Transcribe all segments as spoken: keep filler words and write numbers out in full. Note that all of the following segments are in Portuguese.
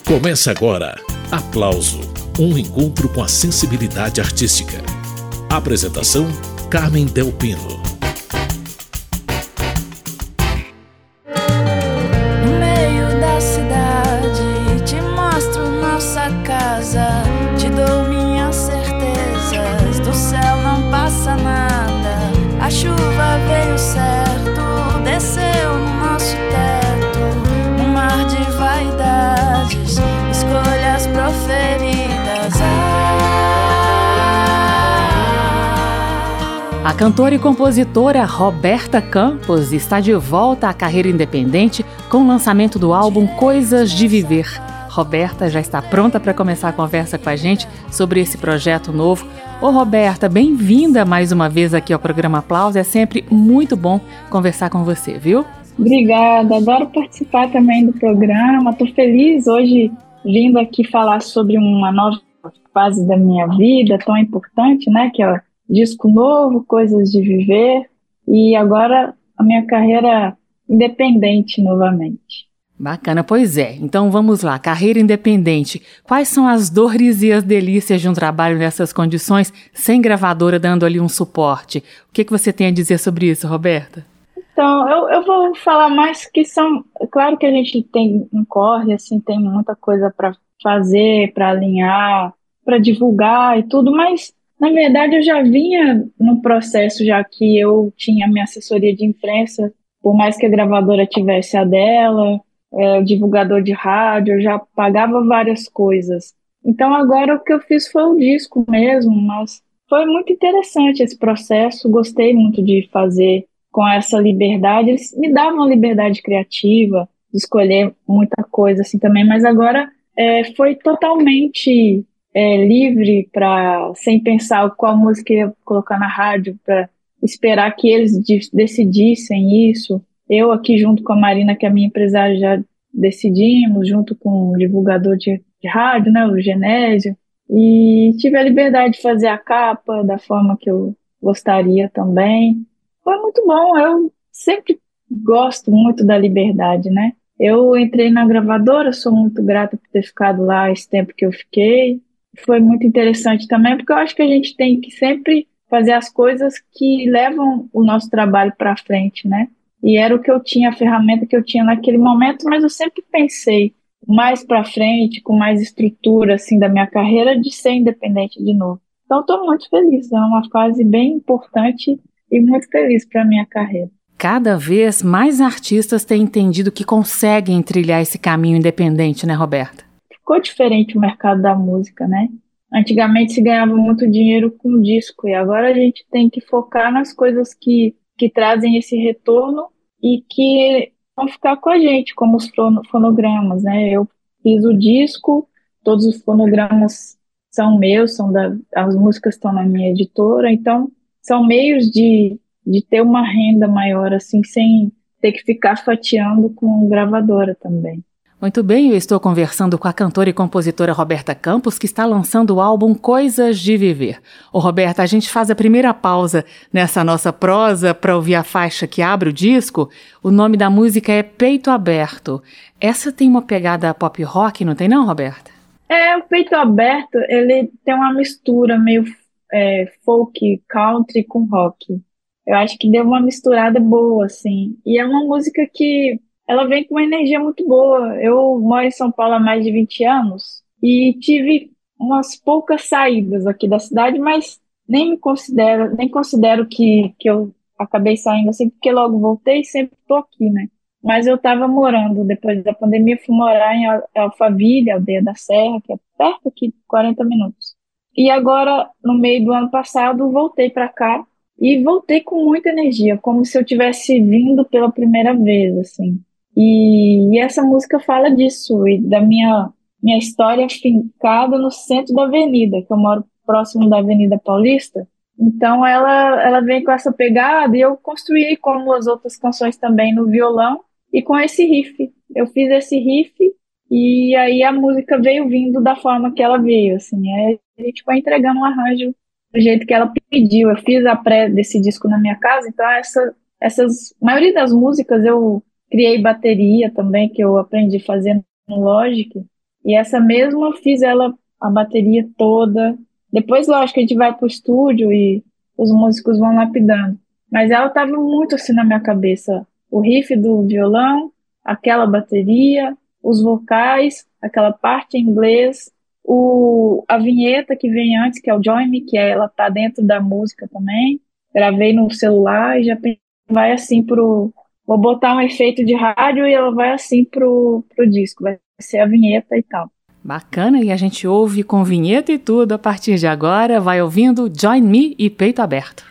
Começa agora, Aplauso, um encontro com a sensibilidade artística. Apresentação, Carmen Del Pino. No meio da cidade, te mostro nossa casa, te dou minhas certezas, do céu não passa nada. A chuva veio certo, desceu no nosso teto, no mar de vaidades, escolhas proferidas. A cantora e compositora Roberta Campos está de volta à carreira independente com o lançamento do álbum Coisas de Viver. Roberta já está pronta para começar a conversa com a gente sobre esse projeto novo. Ô Roberta, bem-vinda mais uma vez aqui ao programa Aplauso. É sempre muito bom conversar com você, viu? Obrigada, adoro participar também do programa. Estou feliz hoje vindo aqui falar sobre uma nova fase da minha vida, tão importante, né? Que é o disco novo, Coisas de Viver, e agora a minha carreira independente novamente. Bacana, pois é. Então vamos lá, carreira independente. Quais são as dores e as delícias de um trabalho nessas condições, sem gravadora dando ali um suporte? O que, que você tem a dizer sobre isso, Roberta? Então, eu, eu vou falar mais que são... Claro que a gente tem um corre, assim, tem muita coisa para fazer, para alinhar, para divulgar e tudo, mas, na verdade, eu já vinha no processo, já que eu tinha minha assessoria de imprensa, por mais que a gravadora tivesse a dela, é, o divulgador de rádio, eu já pagava várias coisas. Então, agora o que eu fiz foi o disco mesmo, mas foi muito interessante esse processo, gostei muito de fazer com essa liberdade. Eles me davam uma liberdade criativa, de escolher muita coisa assim também, mas agora é, foi totalmente é, livre, pra, sem pensar qual música ia colocar na rádio, para esperar que eles de, decidissem isso. Eu aqui junto com a Marina, que é a minha empresária, já decidimos, junto com o divulgador de, de rádio, né, o Genésio, e tive a liberdade de fazer a capa da forma que eu gostaria também. Foi muito bom, eu sempre gosto muito da liberdade, né? Eu entrei na gravadora, sou muito grata por ter ficado lá esse tempo que eu fiquei. Foi muito interessante também, porque eu acho que a gente tem que sempre fazer as coisas que levam o nosso trabalho para frente, né? E era o que eu tinha, a ferramenta que eu tinha naquele momento, mas eu sempre pensei mais para frente, com mais estrutura assim, da minha carreira, de ser independente de novo. Então, estou muito feliz, é uma fase bem importante e muito feliz para a minha carreira. Cada vez mais artistas têm entendido que conseguem trilhar esse caminho independente, né, Roberta? Ficou diferente o mercado da música, né? Antigamente se ganhava muito dinheiro com disco e agora a gente tem que focar nas coisas que, que trazem esse retorno e que vão ficar com a gente, como os fonogramas, né? Eu fiz o disco, todos os fonogramas são meus, são da, as músicas estão na minha editora, então são meios de, de ter uma renda maior, assim, sem ter que ficar fatiando com gravadora também. Muito bem, eu estou conversando com a cantora e compositora Roberta Campos, que está lançando o álbum Coisas de Viver. Ô Roberta, a gente faz a primeira pausa nessa nossa prosa para ouvir a faixa que abre o disco. O nome da música é Peito Aberto. Essa tem uma pegada pop rock, não tem não, Roberta? É, o Peito Aberto, ele tem uma mistura meio é, folk, country com rock. Eu acho que deu uma misturada boa, assim. E é uma música que ela vem com uma energia muito boa. Eu moro em São Paulo há mais de vinte anos e tive umas poucas saídas aqui da cidade, mas nem me considero, nem considero que, que eu acabei saindo assim, porque logo voltei e sempre estou aqui, né? Mas eu estava morando, depois da pandemia, fui morar em Alphaville, Aldeia da Serra, que é perto aqui, quarenta minutos. E agora, no meio do ano passado, voltei para cá e voltei com muita energia, como se eu tivesse vindo pela primeira vez, assim. E, e essa música fala disso, e da minha, minha história fincada no centro da avenida, que eu moro próximo da Avenida Paulista. Então ela, ela vem com essa pegada e eu construí, como as outras canções também, no violão e com esse riff. Eu fiz esse riff e aí a música veio vindo da forma que ela veio, assim. Aí a gente foi entregando um arranjo do jeito que ela pediu. Eu fiz a pré desse disco na minha casa, então essa, essas, a maioria das músicas eu criei bateria também, que eu aprendi fazendo no Logic, E essa mesma eu fiz ela, a bateria toda. Depois, lógico, a gente vai pro estúdio e os músicos vão lapidando. Mas ela estava muito assim na minha cabeça. O riff do violão, aquela bateria, os vocais, aquela parte em inglês, o, a vinheta que vem antes, que é o Join Me, que é, ela tá dentro da música também. Gravei no celular e já vai assim pro... Vou botar um efeito de rádio e ela vai assim pro, pro disco. Vai ser a vinheta e tal. Bacana, e a gente ouve com vinheta e tudo a partir de agora. Vai ouvindo Join Me e Peito Aberto.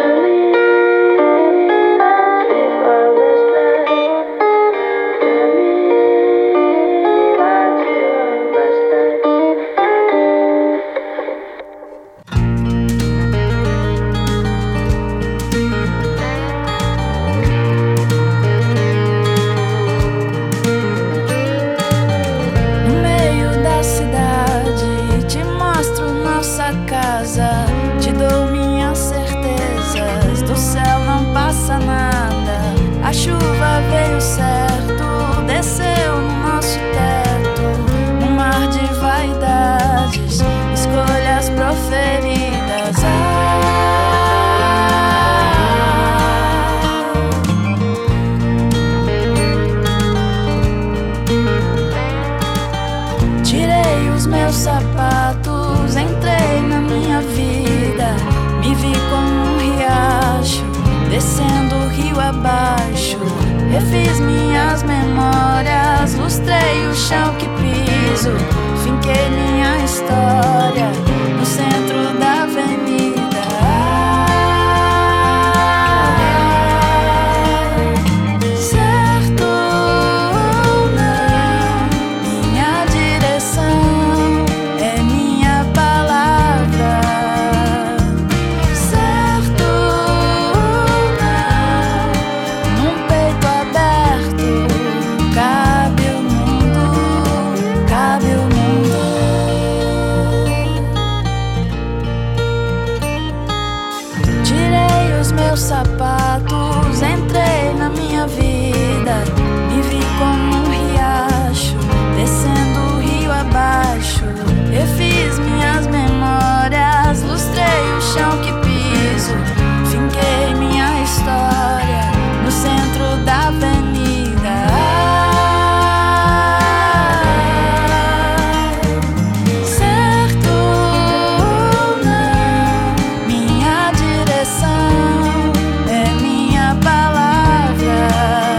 Refiz minhas memórias, lustrei o chão que piso, finquei minha história no centro da avenida. Certo ou não, minha direção é minha palavra. Certo ou não, num peito aberto cabe o mundo, cabe o mundo. Tirei os meus sapatos, entrei na minha vida, me vi como um riacho, descendo o rio abaixo. Refiz minhas memórias, lustrei o chão que piso, finquei minha história no centro da avenida. Certo ou não, minha direção é minha palavra.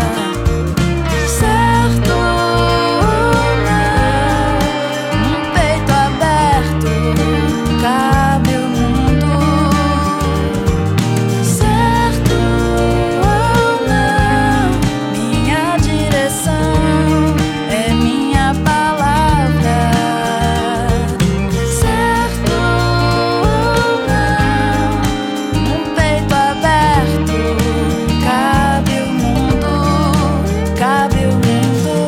Certo ou não, num peito aberto cabe o mundo. Certo ou não, minha direção é minha palavra. Certo ou não, num peito aberto cabe o mundo, cabe o mundo.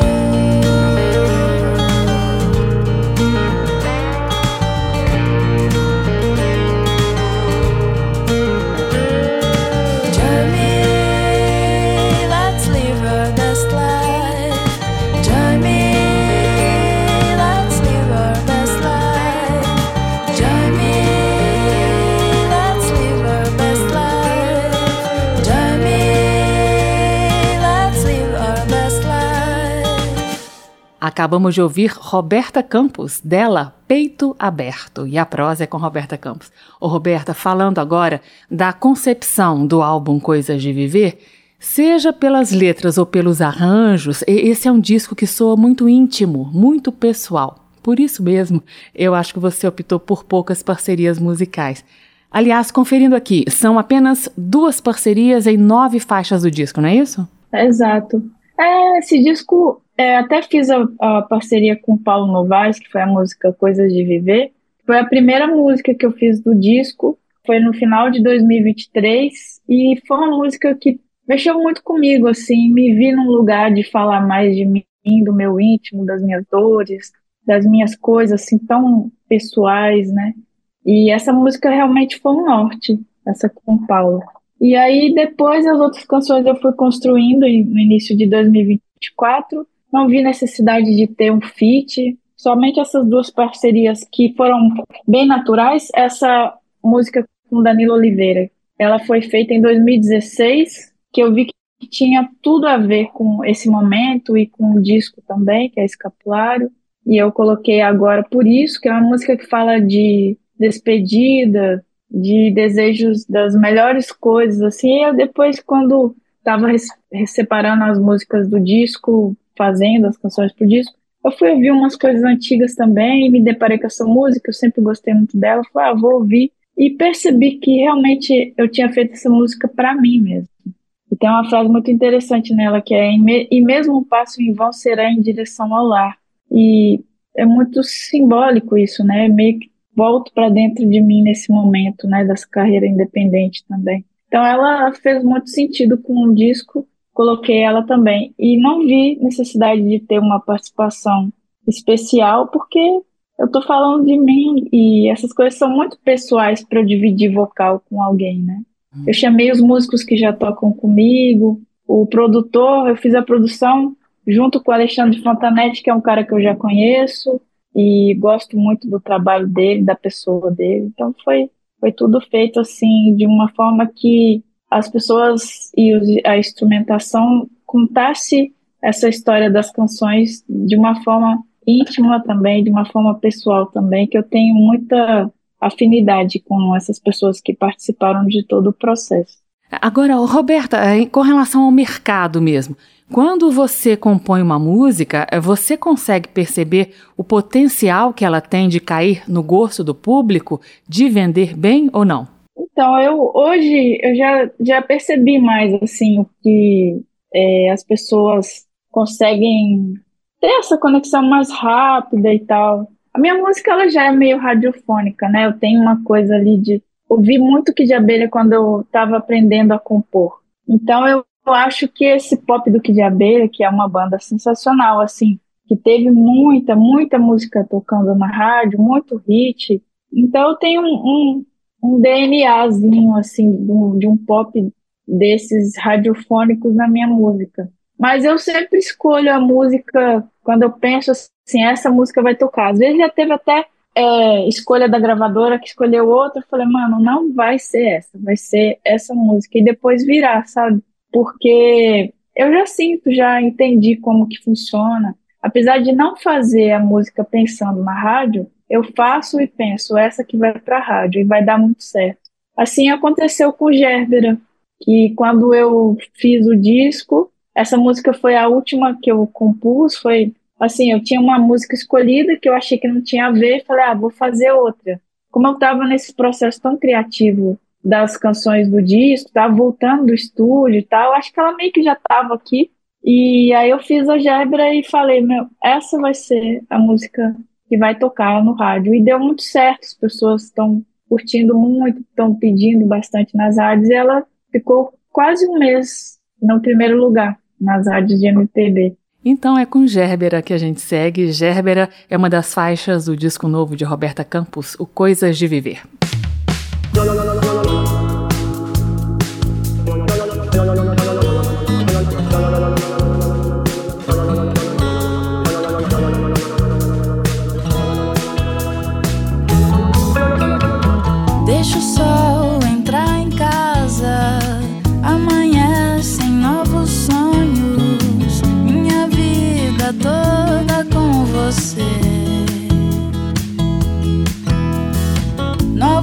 Join me, let's live our best life. Join me, let's live our best life. Join me, let's live our best life. Join me, let's live our best life. Acabamos de ouvir Roberta Campos, dela Peito Aberto, e a prosa é com Roberta Campos. Ô Roberta, falando agora da concepção do álbum Coisas de Viver, seja pelas letras ou pelos arranjos, e- esse é um disco que soa muito íntimo, muito pessoal. Por isso mesmo, eu acho que você optou por poucas parcerias musicais. Aliás, conferindo aqui, são apenas duas parcerias em nove faixas do disco, não é isso? Exato. É, esse disco, é, até fiz a, a parceria com o Paulo Novaes, que foi a música Coisas de Viver. Foi a primeira música que eu fiz do disco, foi no final de dois mil e vinte e três, e foi uma música que mexeu muito comigo, assim, me vi num lugar de falar mais de mim, do meu íntimo, das minhas dores, das minhas coisas, assim, tão pessoais, né? E essa música realmente foi um norte, essa com o Paulo. E aí, depois, as outras canções eu fui construindo em- no início de dois mil e vinte e quatro. Não vi necessidade de ter um feat, somente essas duas parcerias que foram bem naturais. Essa música com Danilo Oliveira, ela foi feita em dois mil e dezesseis, que eu vi que tinha tudo a ver com esse momento e com o disco também, que é Escapulário, e eu coloquei agora Por Isso, que é uma música que fala de despedida, de desejos das melhores coisas, assim. E eu depois, quando estava separando as músicas do disco, fazendo as canções pro disco, eu fui ouvir umas coisas antigas também e me deparei com essa música, eu sempre gostei muito dela, falei, ah, vou ouvir, e percebi que realmente eu tinha feito essa música para mim mesmo. E tem uma frase muito interessante nela, que é, e mesmo um passo em vão será em direção ao lar. E é muito simbólico isso, né? Meio que volto para dentro de mim nesse momento, né, dessa carreira independente também. Então ela fez muito sentido com o disco, coloquei ela também. E não vi necessidade de ter uma participação especial, porque eu estou falando de mim e essas coisas são muito pessoais para eu dividir vocal com alguém, né? Eu chamei os músicos que já tocam comigo, o produtor, eu fiz a produção junto com o Alexandre Fontanetti, que é um cara que eu já conheço e gosto muito do trabalho dele, da pessoa dele. Então foi, foi tudo feito assim, de uma forma que as pessoas e a instrumentação contasse essa história das canções de uma forma íntima também, de uma forma pessoal também, que eu tenho muita afinidade com essas pessoas que participaram de todo o processo. Agora, Roberta, com relação ao mercado mesmo, quando você compõe uma música, você consegue perceber o potencial que ela tem de cair no gosto do público, de vender bem ou não? Então, eu hoje eu já, já percebi mais assim, o que é, as pessoas conseguem ter essa conexão mais rápida e tal. A minha música ela já é meio radiofônica, né? Eu tenho uma coisa ali de ouvir muito Kid de Abelha quando eu estava aprendendo a compor. Então eu, eu acho que esse pop do Kid de Abelha, que é uma banda sensacional, assim, que teve muita, muita música tocando na rádio, muito hit. Então eu tenho um, um, um DNAzinho, assim, de um, de um pop desses radiofônicos na minha música. Mas eu sempre escolho a música quando eu penso assim, essa música vai tocar. Às vezes já teve até é, escolha da gravadora que escolheu outra. Eu falei, mano, não vai ser essa, vai ser essa música. E depois virar, sabe? Porque eu já sinto, já entendi como que funciona. Apesar de não fazer a música pensando na rádio, eu faço e penso, essa que vai pra rádio e vai dar muito certo. Assim aconteceu com Gerbera, que quando eu fiz o disco, essa música foi a última que eu compus, foi assim, eu tinha uma música escolhida que eu achei que não tinha a ver, falei, ah, vou fazer outra. Como eu estava nesse processo tão criativo das canções do disco, estava voltando do estúdio e tal, acho que ela meio que já estava aqui, e aí eu fiz a Gerbera e falei, meu, essa vai ser a música que vai tocar no rádio, e deu muito certo, as pessoas estão curtindo muito, estão pedindo bastante nas rádios, e ela ficou quase um mês no primeiro lugar nas rádios de M P B. Então é com Gerbera que a gente segue. Gerbera é uma das faixas do disco novo de Roberta Campos, o Coisas de Viver. Deixa o sol entrar em casa, amanhecem novos sonhos, minha vida toda com você. Novos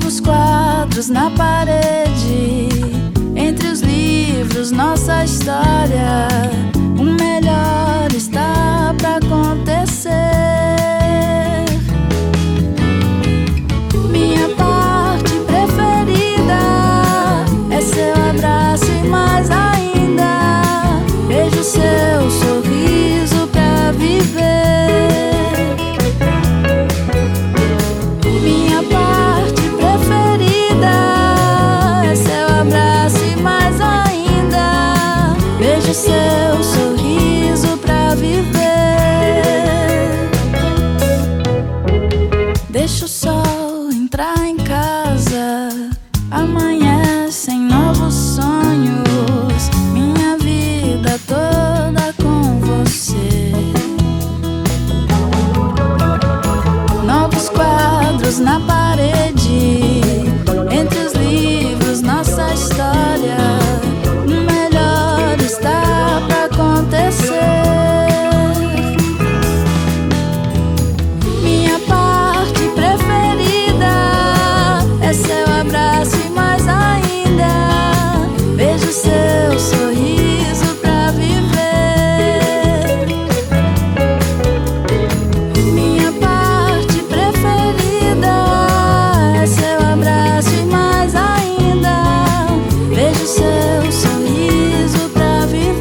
os quadros na parede, entre os livros, nossa história, o melhor está pra acontecer. Minha parte preferida é seu abraço e mais ainda vejo seu sorriso pra viver. Minha parte preferida é seu abraço e mais ainda vejo seu sorriso pra viver.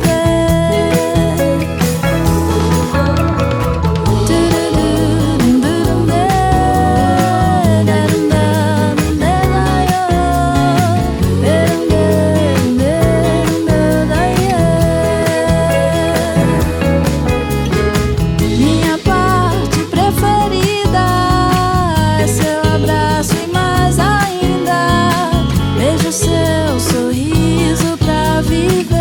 Minha parte preferida é seu abraço e mais ainda vejo seu sorriso pra viver.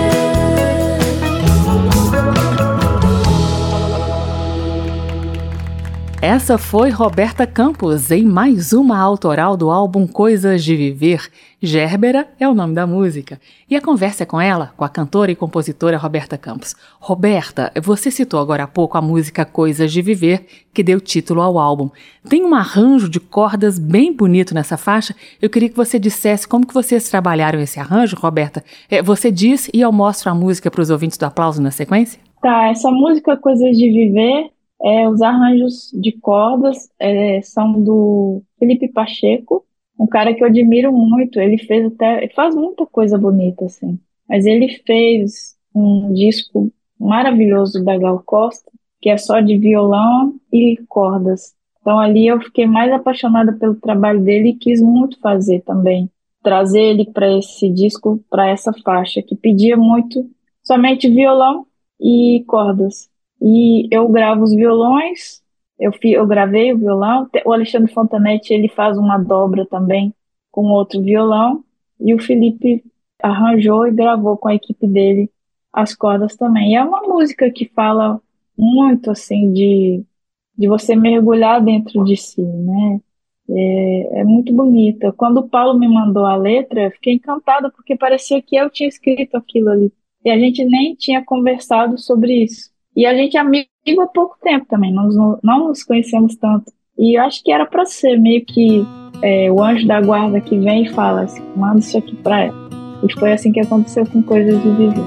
Essa foi Roberta Campos em mais uma autoral do álbum Coisas de Viver. Gérbera é o nome da música. E a conversa é com ela, com a cantora e compositora Roberta Campos. Roberta, você citou agora há pouco a música Coisas de Viver, que deu título ao álbum. Tem um arranjo de cordas bem bonito nessa faixa. Eu queria que você dissesse como que vocês trabalharam esse arranjo, Roberta. É, você diz e eu mostro a música para os ouvintes do Aplauso na sequência? Tá, essa música Coisas de Viver, é, os arranjos de cordas é, são do Felipe Pacheco, um cara que eu admiro muito. Ele fez até, ele faz muita coisa bonita, assim. Mas ele fez um disco maravilhoso da Gal Costa, que é só de violão e cordas. Então ali eu fiquei mais apaixonada pelo trabalho dele e quis muito fazer também. Trazer ele para esse disco, para essa faixa, que pedia muito somente violão e cordas. E eu gravo os violões, eu, fi, eu gravei o violão, o Alexandre Fontanetti ele faz uma dobra também com outro violão, e o Felipe arranjou e gravou com a equipe dele as cordas também. E é uma música que fala muito assim de, de você mergulhar dentro de si, né? É, é muito bonita. Quando o Paulo me mandou a letra, eu fiquei encantada, porque parecia que eu tinha escrito aquilo ali. E a gente nem tinha conversado sobre isso. E a gente é amigo há pouco tempo também, nós não, não nos conhecemos tanto. E eu acho que era para ser meio que é, o anjo da guarda que vem e fala assim, manda isso aqui pra ela. E foi assim que aconteceu com Coisas de Viver.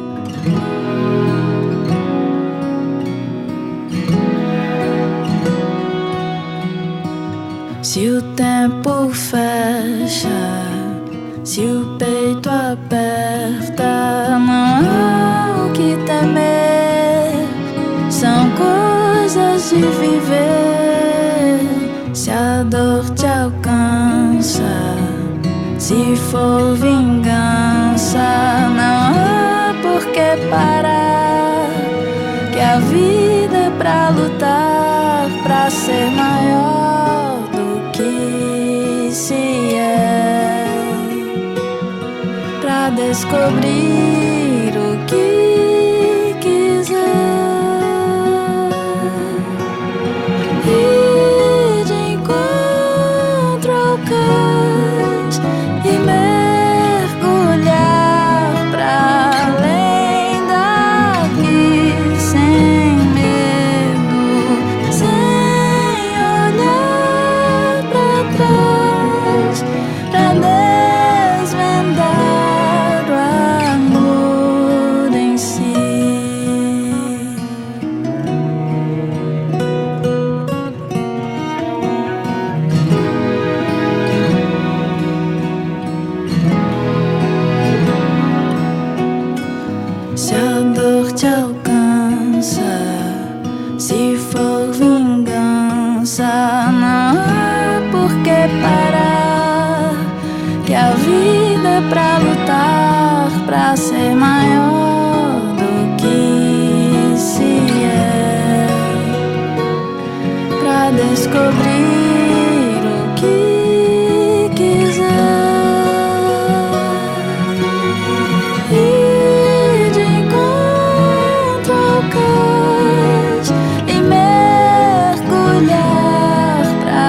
Se o tempo fecha, se o peito aperta, não há o que temer. São coisas de viver. Se a dor te alcança, se for vingança, não há por que parar. Que a vida é pra lutar, pra ser maior do que se é, pra descobrir o que quiser. Ir de encontro ao cais e mergulhar pra além daqui, sem medo, sem olhar pra trás, pra desvendar o amor em si. Se a dor te alcança, se for vingança, não há por que parar. Que a vida é pra lutar, pra ser maior do que se é, pra descobrir o que quiser. Ir de encontro ao cais e mergulhar pra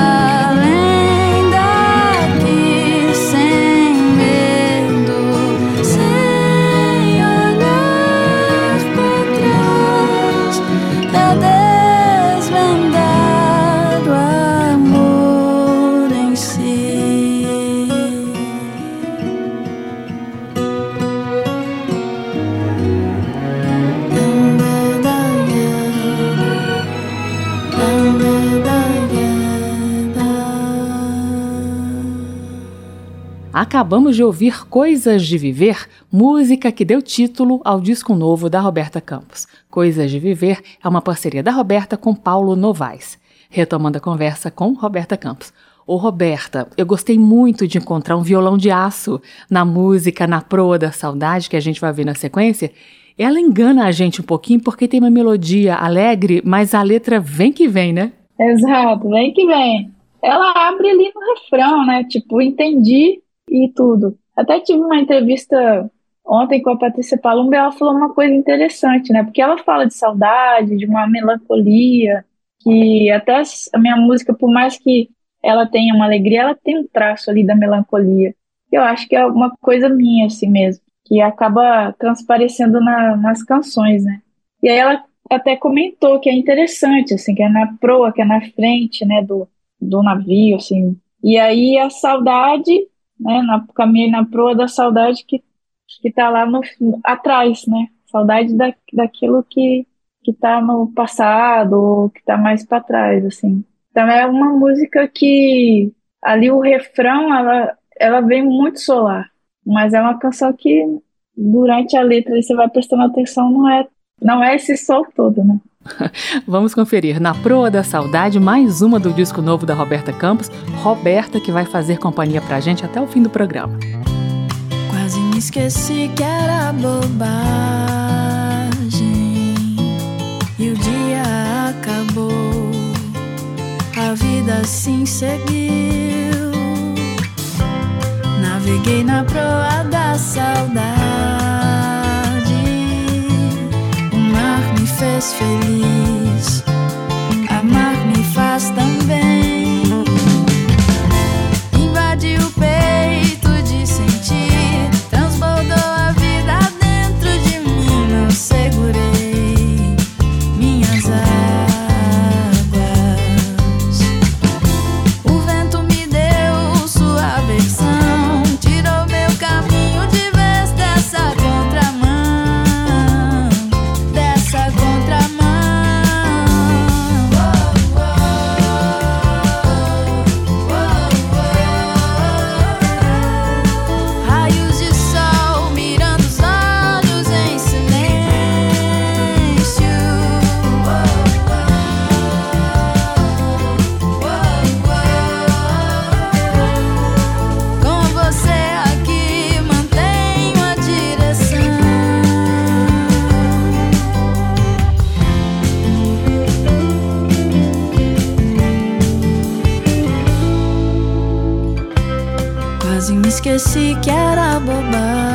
Acabamos de ouvir Coisas de Viver, música que deu título ao disco novo da Roberta Campos. Coisas de Viver é uma parceria da Roberta com Paulo Novaes. Retomando a conversa com Roberta Campos. Ô Roberta, eu gostei muito de encontrar um violão de aço na música Na Proa da Saudade, que a gente vai ver na sequência. Ela engana a gente um pouquinho porque tem uma melodia alegre, mas a letra vem que vem, né? Exato, vem que vem. Ela abre ali no refrão, né? Tipo, entendi e tudo. Até tive uma entrevista ontem com a Patrícia Palumbo e ela falou uma coisa interessante, né? Porque ela fala de saudade, de uma melancolia, que até a minha música, por mais que ela tenha uma alegria, ela tem um traço ali da melancolia. Eu acho que é uma coisa minha, assim mesmo, que acaba transparecendo na, nas canções, né? E aí ela até comentou que é interessante, assim, que é na proa, que é na frente, né, do, do navio, assim. E aí a saudade, né, na, caminho na proa da saudade que, que tá lá no, atrás, né? Saudade da, daquilo que, que tá no passado, ou que tá mais para trás, assim. Então é uma música que ali o refrão, ela, ela vem muito solar, mas é uma canção que durante a letra você vai prestando atenção, não é, não é esse sol todo, né? Vamos conferir Na Proa da Saudade, mais uma do disco novo da Roberta Campos, Roberta, que vai fazer companhia pra gente até o fim do programa. Quase me esqueci que era bobagem e o dia acabou. A vida assim seguiu. Naveguei na proa da saudade. O mar me fez feliz. Amar me faz também. Invadiu o peito de sentir. Transbordou a vida dentro de mim. Não segurei minhas águas. Esqueci que era bobagem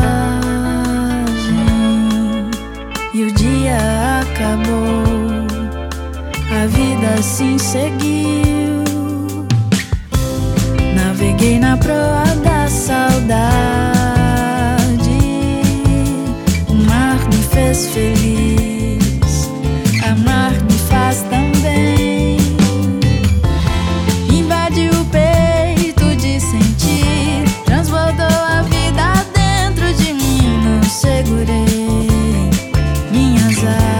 e o dia acabou. A vida assim seguiu. Naveguei na proa da saudade. O mar me fez feliz. Amar me faz também. Invadiu o peito de sentir. Transbordou a vida dentro de mim. Não segurei minhas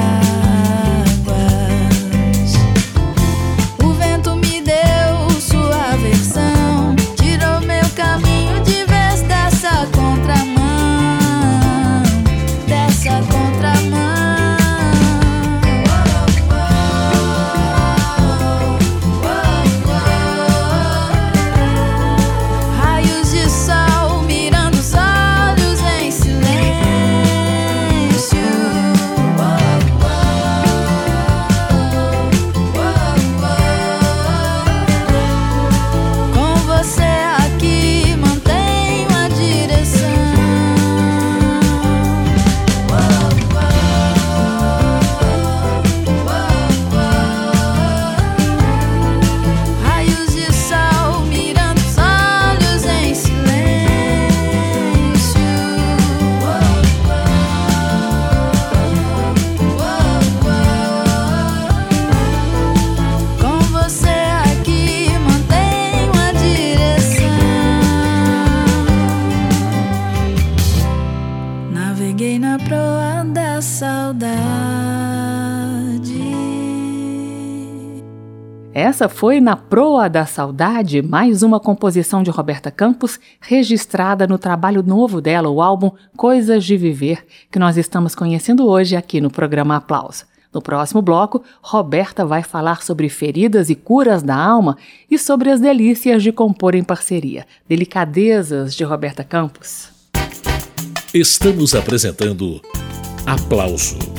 águas. O vento me deu sua versão. Tirou meu caminho de vez dessa contramão. Dessa contramão. Essa foi Na Proa da Saudade, mais uma composição de Roberta Campos, registrada no trabalho novo dela, o álbum Coisas de Viver, que nós estamos conhecendo hoje aqui no programa Aplauso. No próximo bloco, Roberta vai falar sobre feridas e curas da alma e sobre as delícias de compor em parceria. Delicadezas de Roberta Campos. Estamos apresentando Aplauso.